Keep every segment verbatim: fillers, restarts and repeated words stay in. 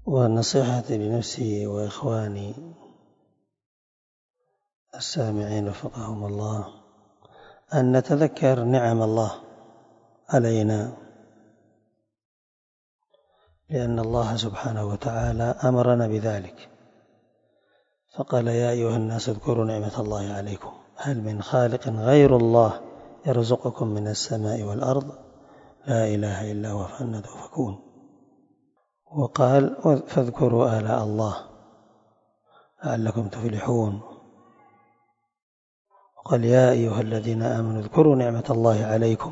والنصيحة لنفسي وإخواني السامعين وفقهم الله أن نتذكر نعم الله علينا، لأن الله سبحانه وتعالى أمرنا بذلك، فقال يا أيها الناس اذكروا نعمة الله عليكم هل من خالق غير الله يرزقكم من السماء والأرض لا إله إلا هو فأنى تؤفكون. وقال فاذكروا آلاء الله لعلكم تفلحون. وقال يا أيها الذين آمنوا اذكروا نعمة الله عليكم.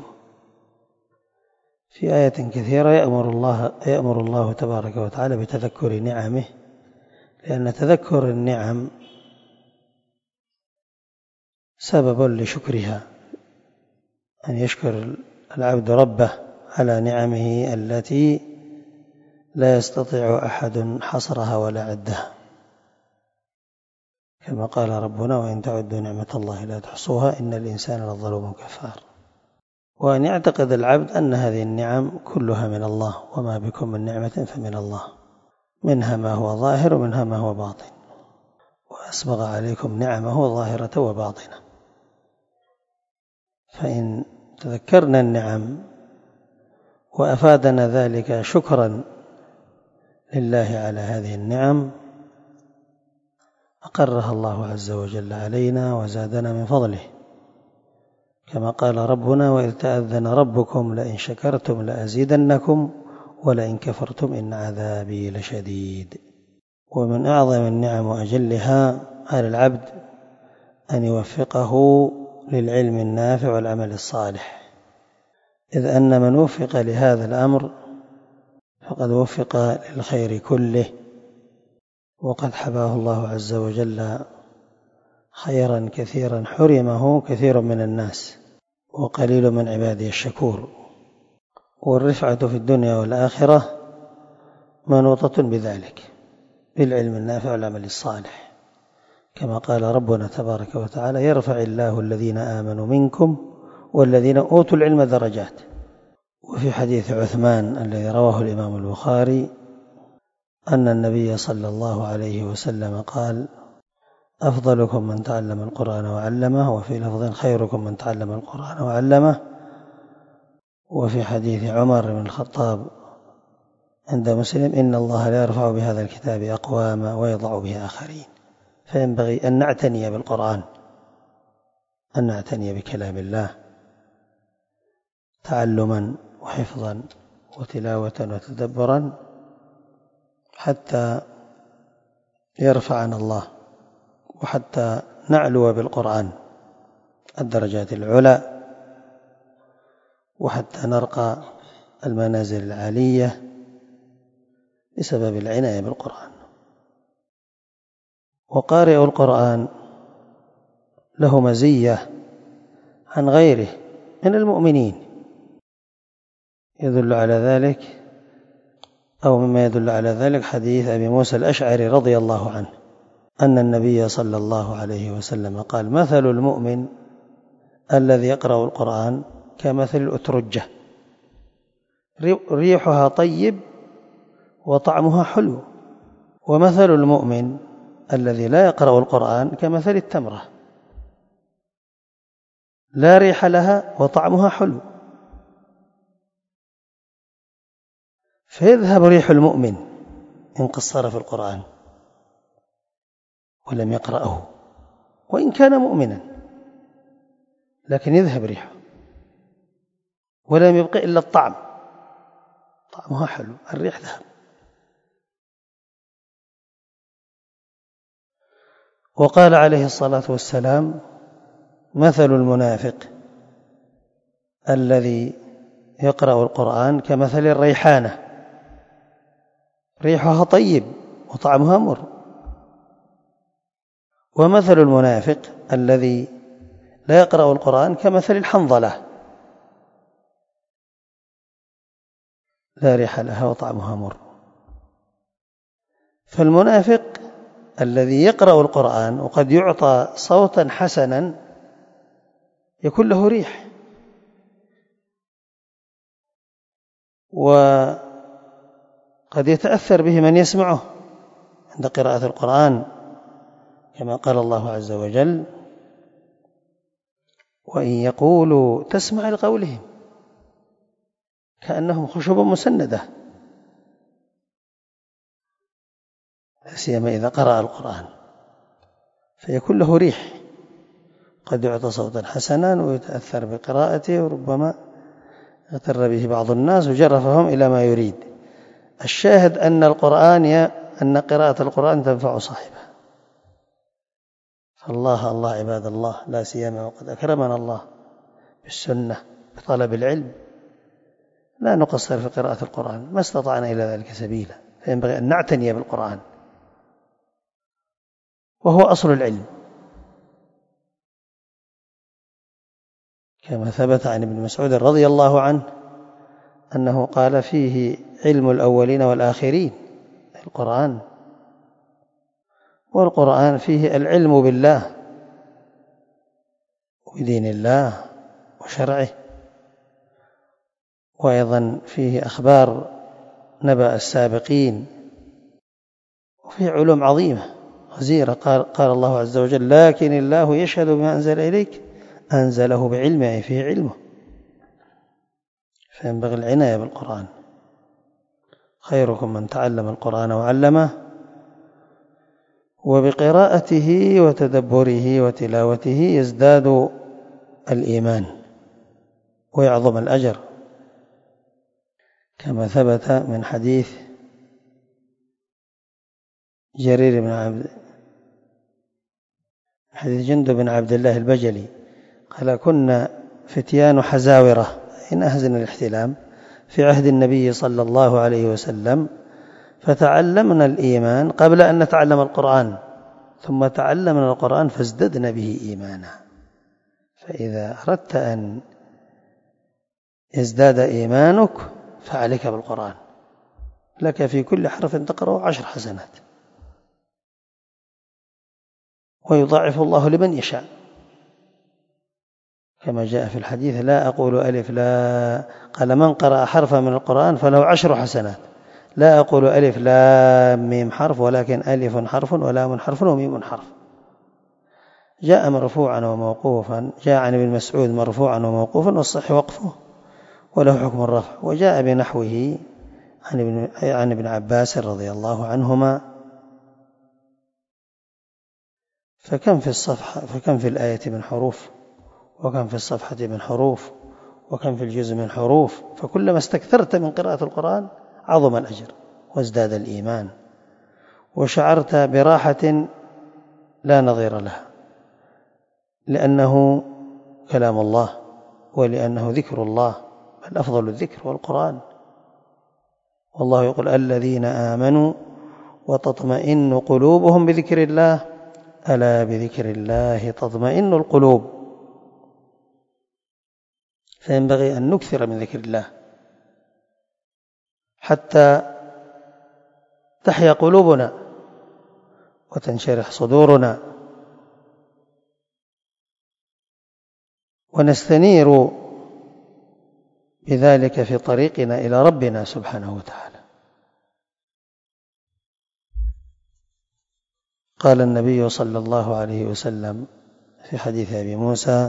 في آية كثيرة يأمر الله, يأمر الله تبارك وتعالى بتذكر نعمه، لأن تذكر النعم سبب لشكرها، أن يشكر العبد ربه على نعمه التي لا يستطيع أحد حصرها ولا عدها، كما قال ربنا وإن تعدوا نعمة الله لا تحصوها إن الإنسان لظلوم كفار. وأن يعتقد العبد أن هذه النعم كلها من الله، وما بكم من نعمة فمن الله، منها ما هو ظاهر ومنها ما هو باطن، وأسبغ عليكم نعمه ظاهرة وباطنة. فإن تذكرنا النعم وأفادنا ذلك شكرا لله على هذه النعم أقرها الله عز وجل علينا وزادنا من فضله، كما قال ربنا وإذ تأذن ربكم لئن شكرتم لأزيدنكم ولئن كفرتم إن عذابي لشديد. ومن أعظم النعم وأجلها على العبد أن يوفقه للعلم النافع والعمل الصالح، إذ أن من وفق لهذا الأمر فقد وفق للخير كله، وقد حباه الله عز وجل خيرا كثيرا حرمه كثير من الناس، وقليل من عباده الشكور. والرفعة في الدنيا والآخرة منوطة بذلك، بالعلم النافع والعمل الصالح، كما قال ربنا تبارك وتعالى يرفع الله الذين آمنوا منكم والذين أوتوا العلم درجات. وفي حديث عثمان الذي رواه الإمام البخاري أن النبي صلى الله عليه وسلم قال أفضلكم من تعلم القرآن وعلمه، وفي لفظ خيركم من تعلم القرآن وعلمه. وفي حديث عمر بن الخطاب عند مسلم إن الله لا يرفع بهذا الكتاب أقواما ويضع به آخرين. فينبغي أن نعتني بالقرآن، أن نعتني بكلام الله تعلما وحفظا وتلاوة وتدبرا حتى يرفعنا الله، وحتى نعلو بالقرآن الدرجات العلى، وحتى نرقى المنازل العالية بسبب العناية بالقرآن. وقارئ القرآن له مزية عن غيره من المؤمنين، يدل على ذلك أو مما يدل على ذلك حديث أبي موسى الأشعري رضي الله عنه أن النبي صلى الله عليه وسلم قال مثل المؤمن الذي يقرأ القرآن كمثل الأترجة ريحها طيب وطعمها حلو، ومثل المؤمن الذي لا يقرأ القرآن كمثل التمرة لا ريح لها وطعمها حلو. فيذهب ريح المؤمن إن قصر في القرآن ولم يقرأه، وإن كان مؤمنا، لكن يذهب ريحه ولم يبقى إلا الطعم، طعمها حلو، الريح ذهب. وقال عليه الصلاة والسلام مثل المنافق الذي يقرأ القرآن كمثل الريحانة ريحها طيب وطعمها مر، ومثل المنافق الذي لا يقرأ القرآن كمثل الحنظلة لا ريح لها وطعمها مر. فالمنافق الذي يقرأ القرآن وقد يعطى صوتا حسنا يكون له ريح، وقد قد يتأثر به من يسمعه عند قراءة القرآن، كما قال الله عز وجل: وإن يقولوا تسمع لقولهم كأنهم خشب مسندة، لا سيما إذا قرأ القرآن فيكون له ريح، قد يعطى صوتا حسنا ويتأثر بقراءته، وربما يغتر به بعض الناس وجرفهم إلى ما يريد. الشاهد أن القرآن أن قراءة القرآن تنفع صاحبه. فالله الله عباد الله، لا سيما وقد أكرمنا الله بالسنة بطلب العلم، لا نقصر في قراءة القرآن، ما استطعنا إلى ذلك سبيلا، فينبغي أن نعتني بالقرآن، وهو أصل العلم، كما ثبت عن ابن مسعود رضي الله عنه أنه قال: فيه علم الأولين والآخرين، القرآن، والقرآن فيه العلم بالله وبدين الله وشرعه، وأيضا فيه أخبار نبأ السابقين، وفيه علوم عظيمة غزيرة. قال, قال الله عز وجل: لكن الله يشهد بما أنزل إليك أنزله بعلمه، أي فيه علمه، فينبغي العناية بالقرآن. خيركم من تعلم القرآن وعلمه، وبقراءته وتدبره وتلاوته يزداد الإيمان ويعظم الأجر، كما ثبت من حديث جرير بن عبد حديث جندب بن عبد الله البجلي قال: كنا فتيان حزاورة، إن أهزن الاحتلام، في عهد النبي صلى الله عليه وسلم، فتعلمنا الإيمان قبل أن نتعلم القرآن، ثم تعلمنا القرآن فازددنا به إيمانا. فإذا أردت أن يزداد إيمانك فعليك بالقرآن، لك في كل حرف تقرأه عشر حسنات، ويضاعف الله لمن يشاء، كما جاء في الحديث: لا أقول ألف لا قال من قرأ حرفا من القرآن فله عشر حسنات، لا أقول ألف لام ميم حرف، ولكن ألف حرف ولام حرف وميم حرف. جاء مرفوعا وموقوفا، جاء عن ابن مسعود مرفوعا وموقوفا، والصح وقفه وله حكم الرفع، وجاء بنحوه عن ابن, عن ابن عباس رضي الله عنهما. فكم في الصفحة فكم في الآية من حروف، وكم في الصفحة من حروف، وكم في الجزء من حروف، فكلما استكثرت من قراءة القرآن عظم الأجر وازداد الإيمان، وشعرت براحة لا نظير لها، لأنه كلام الله، ولأنه ذكر الله، بل أفضل الذكر والقرآن. والله يقول: الذين آمنوا وتطمئن قلوبهم بذكر الله، ألا بذكر الله تطمئن القلوب. فينبغي أن نكثر من ذكر الله حتى تحيا قلوبنا وتنشرح صدورنا، ونستنير بذلك في طريقنا إلى ربنا سبحانه وتعالى. قال النبي صلى الله عليه وسلم في حديث أبي موسى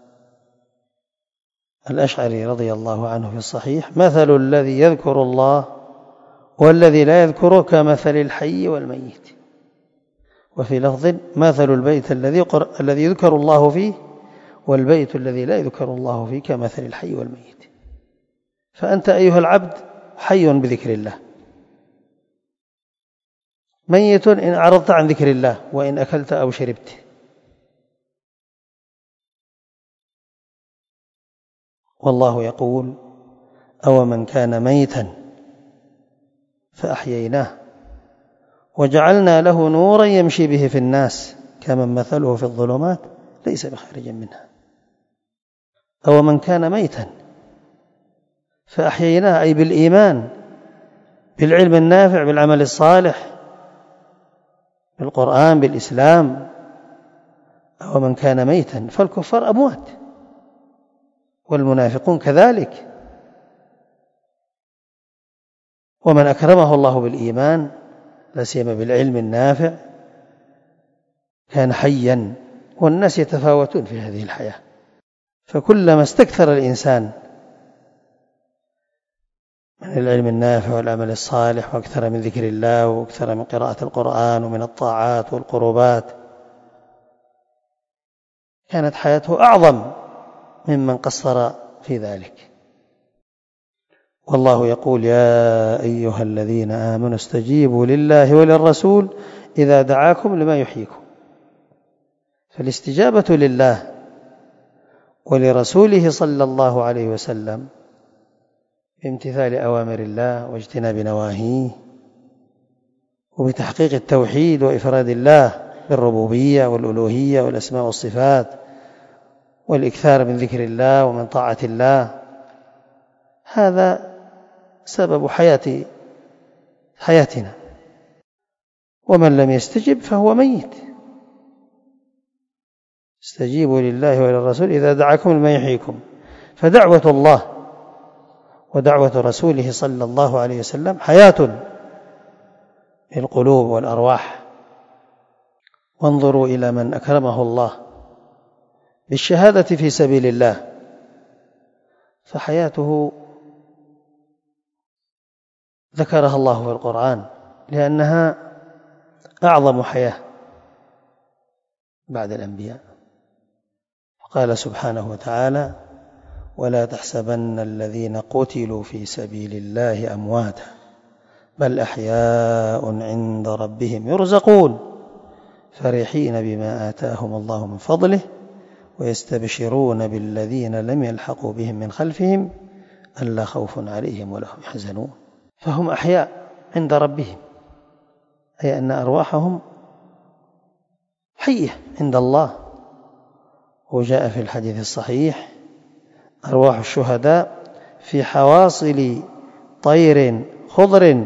الأشعري رضي الله عنه في الصحيح: مثل الذي يذكر الله والذي لا يذكره كمثل الحي والميت. وفي لفظ: مثل البيت الذي الذي يذكر الله فيه والبيت الذي لا يذكر الله فيه كمثل الحي والميت. فأنت أيها العبد حي بذكر الله، ميت إن أعرضت عن ذكر الله وإن أكلت أو شربت. والله يقول: أو من كان ميتا فأحييناه وجعلنا له نورا يمشي به في الناس كمن مثله في الظلمات ليس بخارج منها. أو من كان ميتا فأحييناه، أي بالإيمان، بالعلم النافع، بالعمل الصالح، بالقرآن، بالإسلام. أو من كان ميتا، فالكفار أموات والمنافقون كذلك. ومن أكرمه الله بالإيمان لا سيما بالعلم النافع كان حيا، والناس يتفاوتون في هذه الحياة، فكلما استكثر الإنسان من العلم النافع والعمل الصالح وأكثر من ذكر الله وأكثر من قراءة القرآن ومن الطاعات والقربات كانت حياته أعظم ممن قصر في ذلك. والله يقول: يا أيها الذين آمنوا استجيبوا لله وللرسول إذا دعاكم لما يحييكم. فالاستجابة لله ولرسوله صلى الله عليه وسلم بامتثال أوامر الله واجتناب نواهيه وبتحقيق التوحيد وإفراد الله بالربوبية والألوهية والأسماء والصفات والإكثار من ذكر الله ومن طاعة الله، هذا سبب حياة حياتنا. ومن لم يستجب فهو ميت. استجيبوا لله وللرسول إذا دعاكم لما يحييكم. فدعوة الله ودعوة رسوله صلى الله عليه وسلم حياة للقلوب والأرواح. وانظروا إلى من أكرمه الله بالشهادة في سبيل الله، فحياته ذكرها الله في القرآن لأنها أعظم حياة بعد الأنبياء. قال سبحانه وتعالى: ولا تحسبن الذين قتلوا في سبيل الله أمواتا بل أحياء عند ربهم يرزقون فرحين بما آتاهم الله من فضله ويستبشرون بالذين لم يلحقوا بهم من خلفهم ألا خوف عليهم ولا هم يحزنون. فهم أحياء عند ربهم، أي أن أرواحهم حية عند الله. وجاء في الحديث الصحيح: أرواح الشهداء في حواصل طير خضر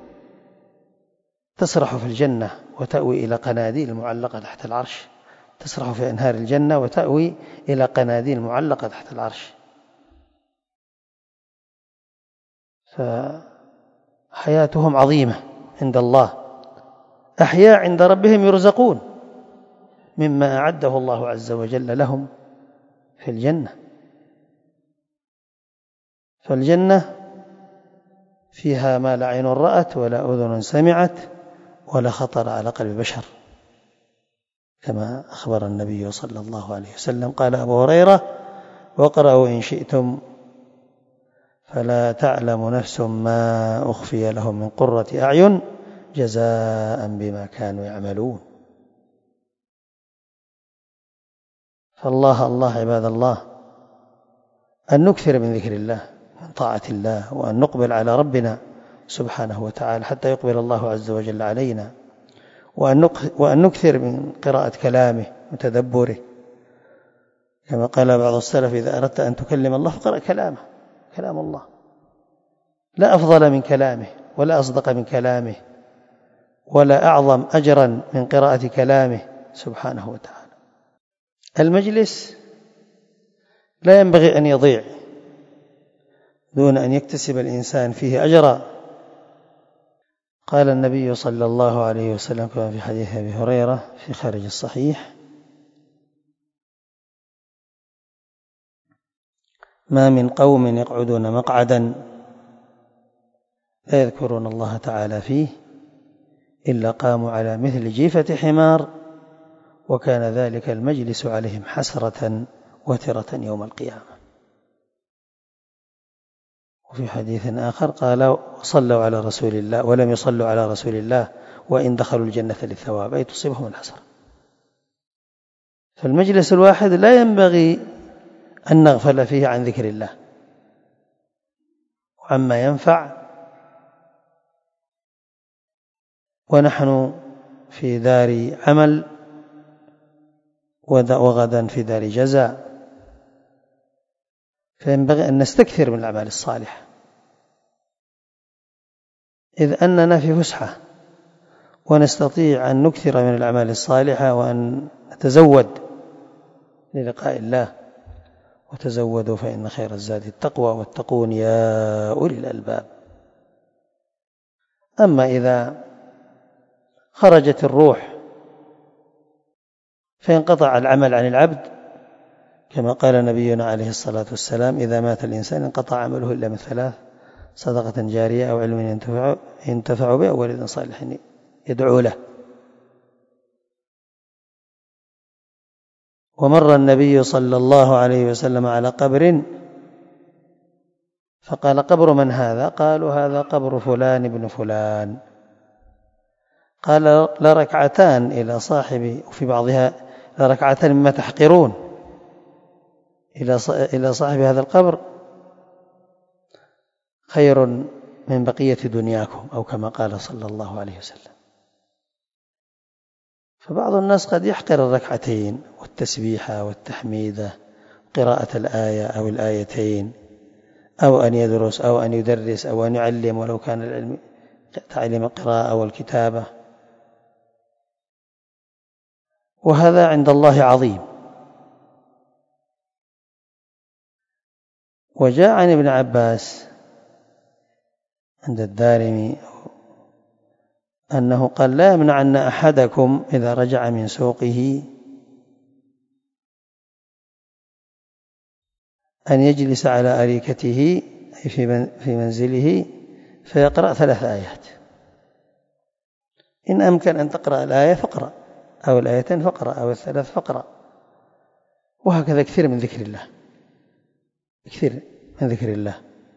تسرح في الجنة وتأوي إلى قناديل معلقة تحت العرش. تسرح في أنهار الجنة وتأوي إلى قناديل معلقة تحت العرش. فحياتهم عظيمة عند الله، أحياء عند ربهم يرزقون مما أعده الله عز وجل لهم في الجنة. فالجنة فيها ما لا عين رأت ولا أذن سمعت ولا خطر على قلب بشر، كما أخبر النبي صلى الله عليه وسلم. قال أبو هريرة: واقرأوا إن شئتم فلا تعلم نفس ما أخفي لهم من قرة أعين جزاء بما كانوا يعملون. فالله الله عباد الله أن نكثر من ذكر الله من طاعة الله، وأن نقبل على ربنا سبحانه وتعالى حتى يقبل الله عز وجل علينا، وأن نكثر من قراءة كلامه وتدبره، كما قال بعض السلف: إذا أردت أن تكلم الله فقرأ كلامه، كلام الله لا أفضل من كلامه ولا أصدق من كلامه ولا أعظم أجرا من قراءة كلامه سبحانه وتعالى. المجلس لا ينبغي أن يضيع دون أن يكتسب الإنسان فيه أجرا. قال النبي صلى الله عليه وسلم كما في حديث أبي هريرة في خارج الصحيح: ما من قوم يقعدون مقعدا لا يذكرون الله تعالى فيه إلا قاموا على مثل جيفة حمار وكان ذلك المجلس عليهم حسرة وترة يوم القيامة. وفي حديث آخر قال: صلوا على رسول الله ولم يصلوا على رسول الله وإن دخلوا الجنة للثواب، أي تصيبهم الحسرة. فالمجلس الواحد لا ينبغي أن نغفل فيه عن ذكر الله وعما ينفع، ونحن في دار عمل وغدا في دار جزاء، فينبغي أن نستكثر من الأعمال الصالحة، إذ أننا في فسحة ونستطيع أن نكثر من الأعمال الصالحة وأن نتزود للقاء الله. وتزودوا فإن خير الزاد التقوى واتقون يا أولي الألباب. أما إذا خرجت الروح فينقطع العمل عن العبد، كما قال نبينا عليه الصلاة والسلام: إذا مات الإنسان انقطع عمله إلا من ثلاث: صدقة جارية، أو علم ينتفع, ينتفع به، أو ولد صالح يدعو له. ومر النبي صلى الله عليه وسلم على قبر فقال: قبر من هذا؟ قالوا: هذا قبر فلان ابن فلان. قال: لركعتان إلى صاحب، وفي بعضها لركعتان مما تحقرون إلى صاحب هذا القبر خير من بقية دنياكم، أو كما قال صلى الله عليه وسلم. فبعض الناس قد يحقر الركعتين والتسبيحة والتحميدة، قراءة الآية أو الآيتين، أو أن يدرس أو أن يدرس أو أن يعلم، ولو كان العلم تعليم القراءة والكتابة، وهذا عند الله عظيم. وجاء عن ابن عباس عند الدارمي أنه قال: لا يمنعن أحدكم إذا رجع من سوقه أن يجلس على أريكته في منزله فيقرأ ثلاث آيات. إن أمكن أن تقرأ الآية فاقرأ، أو الآيتين فاقرأ، أو الثلاث فاقرأ، وهكذا كثير من ذكر الله، كثير من ذكر الله.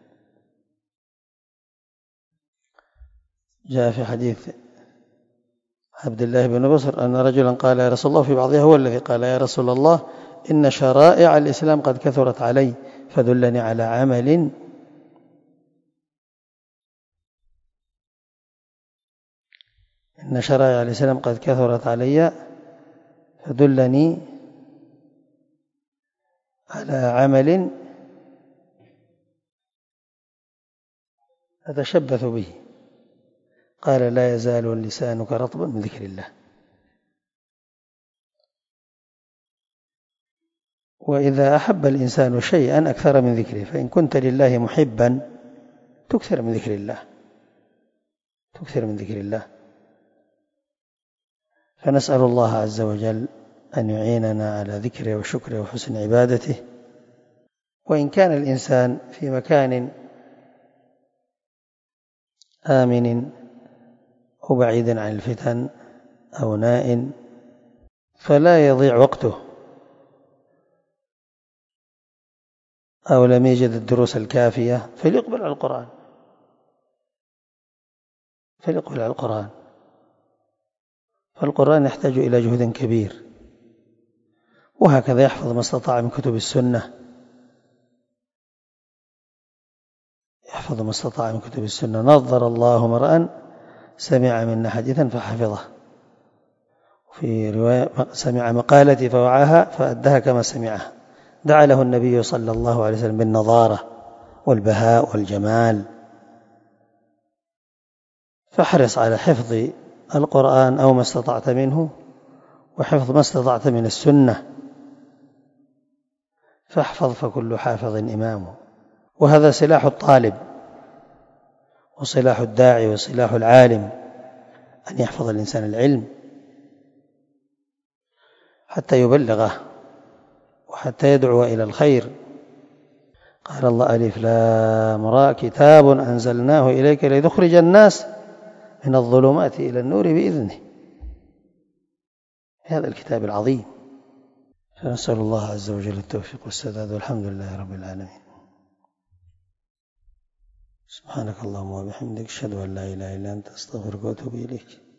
جاء في حديث عبد الله بن بصر أن رجلا قال: يا رسول الله، في بعضها هو الذي قال: يا رسول الله، إن شرائع الإسلام قد كثرت علي فدلني على عمل إن شرائع الإسلام قد كثرت علي فدلني على عمل أتشبث به. قال: لا يزال لسانك رطبا من ذكر الله. وإذا أحب الإنسان شيئا أكثر من ذكره، فإن كنت لله محبا تكثر من ذكر الله، تكثر من ذكر الله. فنسأل الله عز وجل أن يعيننا على ذكره وشكره وحسن عبادته. وإن كان الإنسان في مكان آمن أو بعيد عن الفتن أو نائم، فلا يضيع وقته، أو لم يجد الدروس الكافية، فليقبل على القرآن، فليقبل على القرآن. فالقرآن يحتاج إلى جهد كبير. وهكذا يحفظ ما استطاع من كتب السنة، يحفظ ما استطاع من كتب السنة. نظر الله امرأ سمع منا حديثا فحفظه، في رواية: سمع مقالتي فوعاها فأدها كما سمعها. دعا له النبي صلى الله عليه وسلم بالنظارة والبهاء والجمال. فاحرص على حفظ القرآن أو ما استطعت منه، وحفظ ما استطعت من السنة، فاحفظ فكل حافظ إمامه. وهذا سلاح الطالب وسلاح الداعي وسلاح العالم، أن يحفظ الإنسان العلم حتى يبلغه وحتى يدعو إلى الخير. قال الله: ألف لام را، كتاب أنزلناه إليك لتخرج الناس من الظلمات إلى النور بإذنه. هذا الكتاب العظيم. فنسأل الله عز وجل التوفيق والسداد، والحمد لله رب العالمين. سبحانك اللهم وبحمدك، أشهد أن لا إله إلا أنت، أستغفرك وأتوب إليك.